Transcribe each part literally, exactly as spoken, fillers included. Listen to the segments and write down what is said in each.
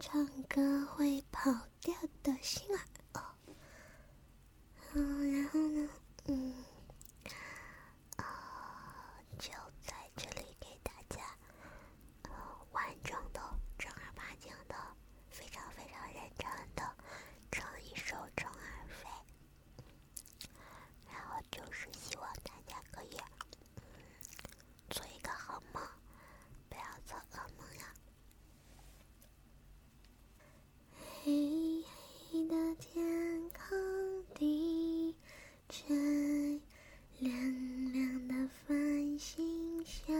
唱歌会跑调的心啊。哦，嗯，然后呢，嗯，啊、就在这里给大家，呃，完整的、正儿八经的、非常非常认真的唱一首《虫儿飞》，然后就是希望大家可以，嗯，做一个好梦，不要做噩梦呀。黑黑的天空低垂，亮亮的繁星相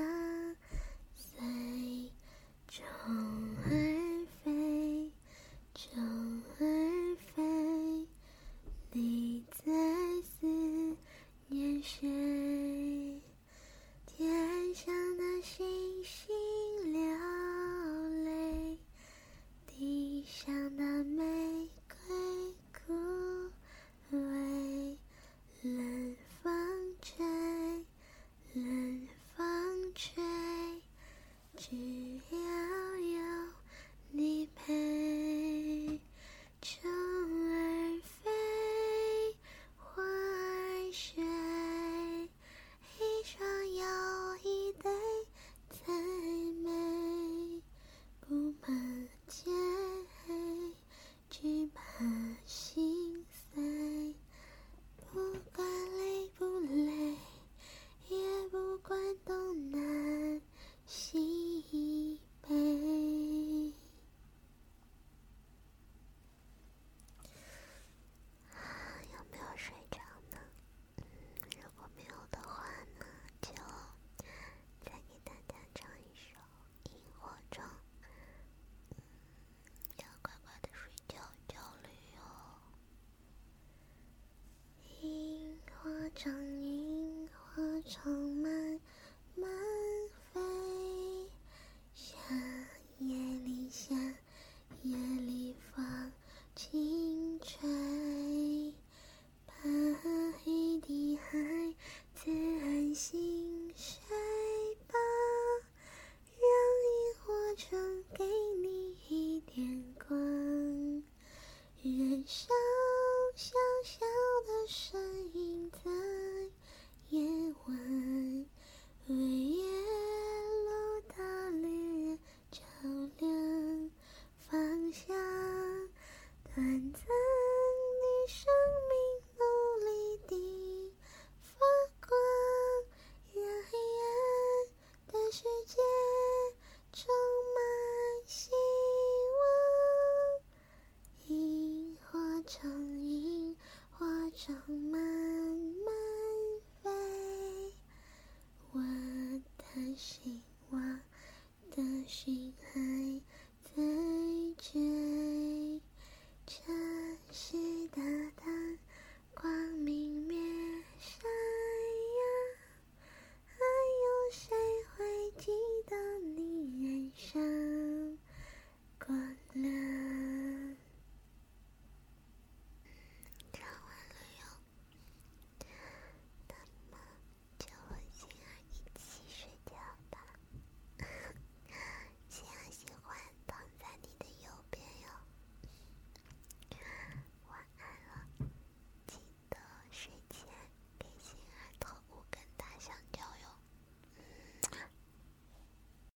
随，虫儿飞，虫儿飞，你在思念谁？天上的星星流泪，地上的玫瑰枯萎，冷风吹，冷风吹，只要有你陪。虫儿飞，花儿睡，一双又一对最美，不怕天黑，只怕心碎，不管累不累，也不管东南西北。有没有睡着呢？嗯，如果没有的话呢，就再给大家唱一首《萤火虫》。嗯，要乖乖的睡觉，焦虑哦。萤火虫，萤火虫慢慢飞，夏夜里，夏夜里风轻吹，把黑的孩子安心睡吧，让萤火虫给你一点光，燃烧小小的身影，在夜晚为夜路的旅人照亮方向，短暂的生命努力地发光，让黑暗的世界充满希望。萤火虫，萤火虫慢慢飞，我的心